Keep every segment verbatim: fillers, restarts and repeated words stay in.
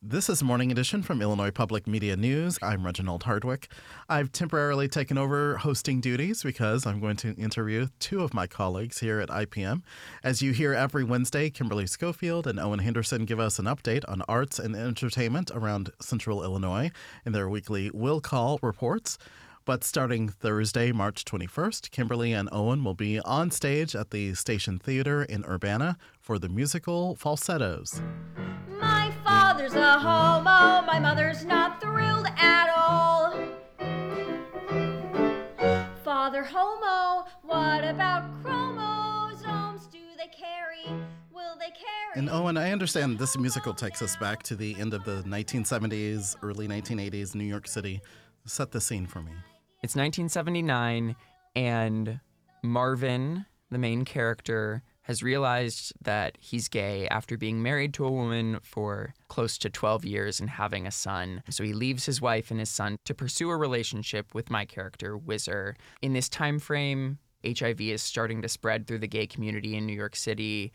This is Morning Edition from Illinois Public Media News. I'm Reginald Hardwick. I've temporarily taken over hosting duties because I'm going to interview two of my colleagues here at I P M. As you hear every Wednesday, Kimberly Schofield and Owen Henderson give us an update on arts and entertainment around Central Illinois in their weekly Will Call reports. But starting Thursday, March twenty-first, Kimberly and Owen will be on stage at the Station Theater in Urbana for the musical Falsettos. My father's a homo, my mother's not thrilled at all. Father homo, what about chromosomes? Do they carry? Will they carry? And Owen, I understand this musical takes us back to the end of the nineteen seventies, early nineteen eighties, New York City. Set the scene for me. It's nineteen seventy-nine, and Marvin, the main character, has realized that he's gay after being married to a woman for close to twelve years and having a son. So he leaves his wife and his son to pursue a relationship with my character, Whizzer. In this time frame, H I V is starting to spread through the gay community in New York City,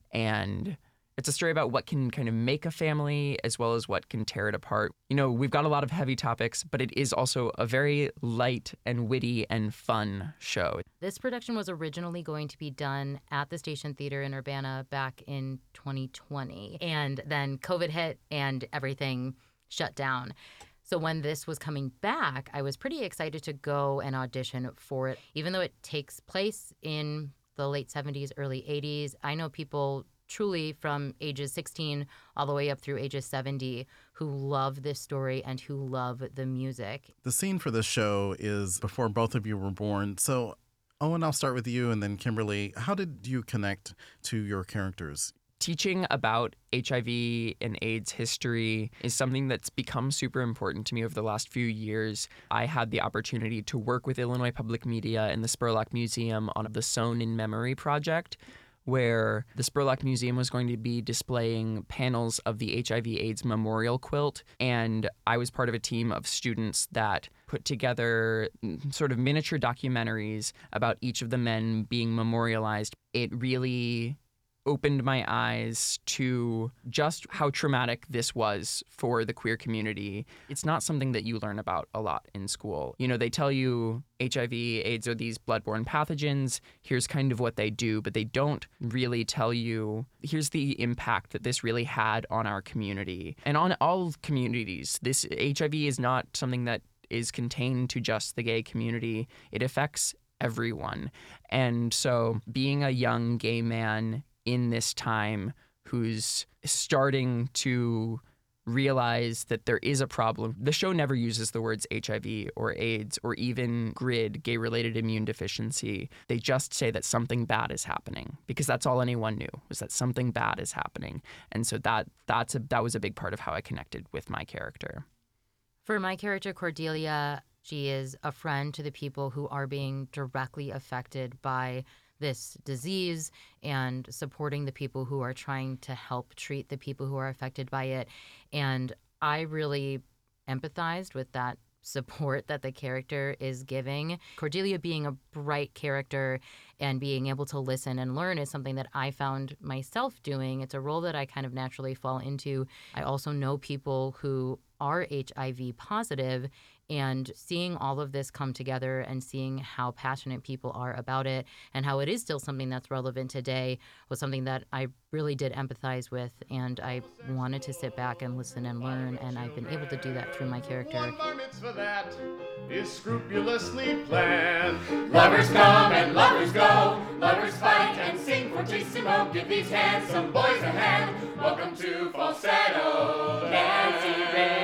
and it's a story about what can kind of make a family as well as what can tear it apart. You know, we've got a lot of heavy topics, but it is also a very light and witty and fun show. This production was originally going to be done at the Station Theater in Urbana back in twenty twenty. And then COVID hit and everything shut down. So when this was coming back, I was pretty excited to go and audition for it. Even though it takes place in the late seventies, early eighties, I know people truly from ages sixteen all the way up through ages seventy who love this story and who love the music. The scene for this show is before both of you were born. So, Owen, I'll start with you, and then Kimberly. How did you connect to your characters? Teaching about H I V and AIDS history is something that's become super important to me over the last few years. I had the opportunity to work with Illinois Public Media and the Spurlock Museum on the Sewn in Memory project, where the Spurlock Museum was going to be displaying panels of the H I V AIDS memorial quilt. And I was part of a team of students that put together sort of miniature documentaries about each of the men being memorialized. It really opened my eyes to just how traumatic this was for the queer community. It's not something that you learn about a lot in school. You know, they tell you H I V, AIDS are these bloodborne pathogens. Here's kind of what they do, but they don't really tell you, here's the impact that this really had on our community and on all communities. This H I V is not something that is contained to just the gay community. It affects everyone. And so being a young gay man in this time who's starting to realize that there is a problem. The show never uses the words H I V or AIDS or even GRID, gay-related immune deficiency. They just say that something bad is happening, because that's all anyone knew, was that something bad is happening. And so that that's a, that was a big part of how I connected with my character. For my character, Cordelia, she is a friend to the people who are being directly affected by this disease and supporting the people who are trying to help treat the people who are affected by it. And I really empathized with that support that the character is giving. Cordelia being a bright character and being able to listen and learn is something that I found myself doing. It's a role that I kind of naturally fall into. I also know people who are H I V positive, and seeing all of this come together and seeing how passionate people are about it and how it is still something that's relevant today was something that I really did empathize with, and I wanted to sit back and listen and learn, and I've been able to do that through my character. One bar mitzvah that is scrupulously planned. Lovers come and lovers go, lovers fight and sing fortissimo. Give these handsome boys a hand. Welcome to Falsetto. Nancy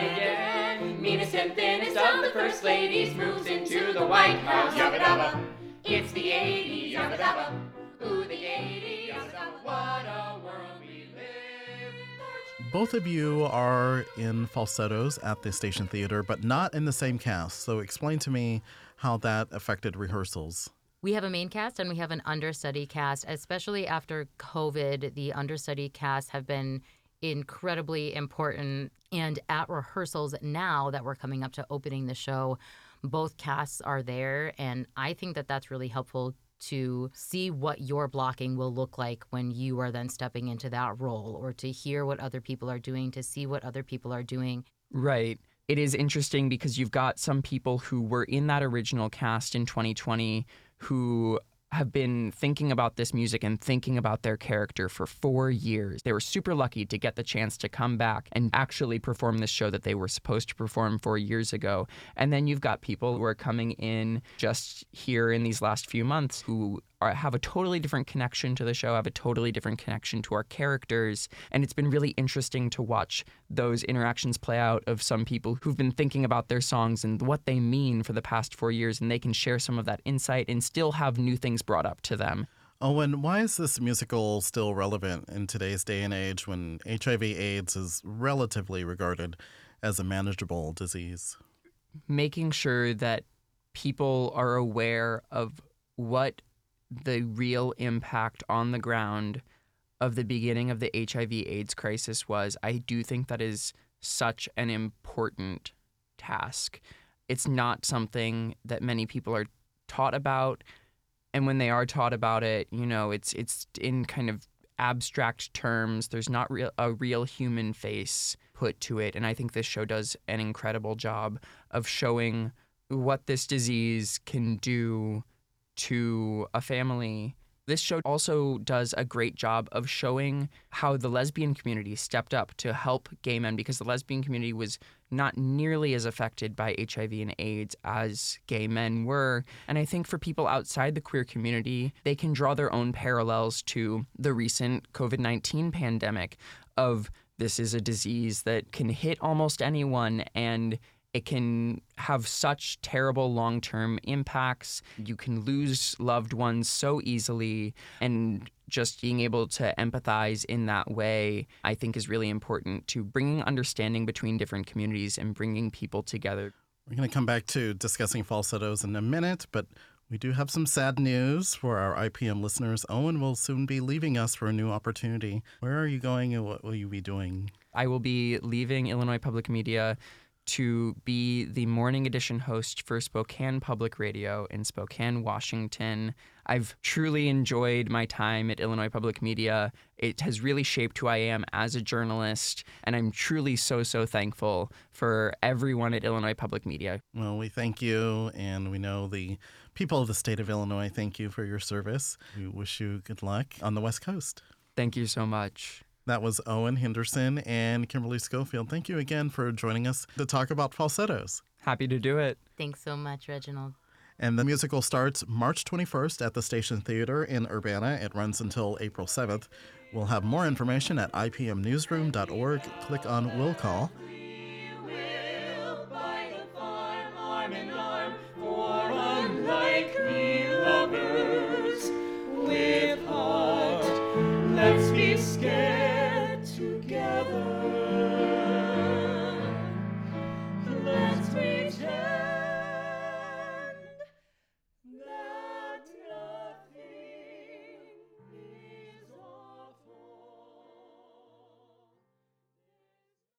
Reagan, meanest and thinnest of the first ladies, moves into the White House. Yabba dabba, it's the eighties. Yabba dabba, ooh the eighties. What a world we live. Both of you are in falsettos at the Station Theater, but not in the same cast. So explain to me how that affected rehearsals. We have a main cast and we have an understudy cast. Especially after COVID, the understudy cast have been incredibly important. And at rehearsals now that we're coming up to opening the show, both casts are there. And I think that that's really helpful to see what your blocking will look like when you are then stepping into that role, or to hear what other people are doing, to see what other people are doing. Right. It is interesting because you've got some people who were in that original cast in twenty twenty who have been thinking about this music and thinking about their character for four years. They were super lucky to get the chance to come back and actually perform this show that they were supposed to perform four years ago. And then you've got people who are coming in just here in these last few months who are, have a totally different connection to the show, have a totally different connection to our characters. And it's been really interesting to watch those interactions play out of some people who've been thinking about their songs and what they mean for the past four years. And they can share some of that insight and still have new things brought up to them. Owen, why is this musical still relevant in today's day and age when H I V AIDS is relatively regarded as a manageable disease? Making sure that people are aware of what the real impact on the ground of the beginning of the H I V AIDS crisis was, I do think that is such an important task. It's not something that many people are taught about. And when they are taught about it, you know, it's it's in kind of abstract terms. There's not real, a real human face put to it. And I think this show does an incredible job of showing what this disease can do to a family. This show also does a great job of showing how the lesbian community stepped up to help gay men, because the lesbian community was not nearly as affected by H I V and AIDS as gay men were. And I think for people outside the queer community, they can draw their own parallels to the recent COVID nineteen pandemic of this is a disease that can hit almost anyone, and it can have such terrible long-term impacts. You can lose loved ones so easily, and just being able to empathize in that way, I think, is really important to bringing understanding between different communities and bringing people together. We're going to come back to discussing falsettos in a minute, but we do have some sad news for our I P M listeners. Owen will soon be leaving us for a new opportunity. Where are you going and what will you be doing? I will be leaving Illinois Public Media to be the morning edition host for Spokane Public Radio in Spokane, Washington. I've truly enjoyed my time at Illinois Public Media. It has really shaped who I am as a journalist, and I'm truly so, so thankful for everyone at Illinois Public Media. Well, we thank you, and we know the people of the state of Illinois thank you for your service. We wish you good luck on the West Coast. Thank you so much. That was Owen Henderson and Kimberly Schofield. Thank you again for joining us to talk about falsettos. Happy to do it. Thanks so much, Reginald. And the musical starts March twenty-first at the Station Theater in Urbana. It runs until April seventh. We'll have more information at I P M newsroom dot org. Click on Will Call.